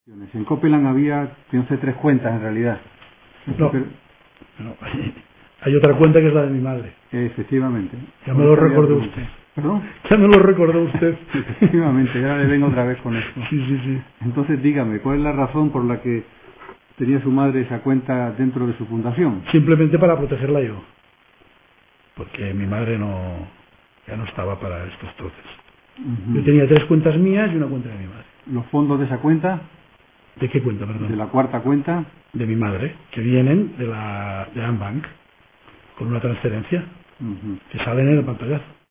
En Copeland había, no sé, 3 cuentas en realidad. No, no, hay otra cuenta que es la de mi madre. Efectivamente. Ya me lo recordó usted. ¿Perdón? Ya me lo recordó usted. Efectivamente, ya le vengo otra vez con esto. Sí. Entonces dígame, ¿cuál es la razón por la que tenía su madre esa cuenta dentro de su fundación? Simplemente para protegerla yo. Porque mi madre ya no estaba para estos troces. Yo tenía 3 cuentas mías y una cuenta de mi madre. ¿Los fondos de esa cuenta? ¿De qué cuenta, perdón? ¿De la cuarta cuenta? De mi madre, que vienen de Ambank, con una transferencia, que salen en el pantallazo.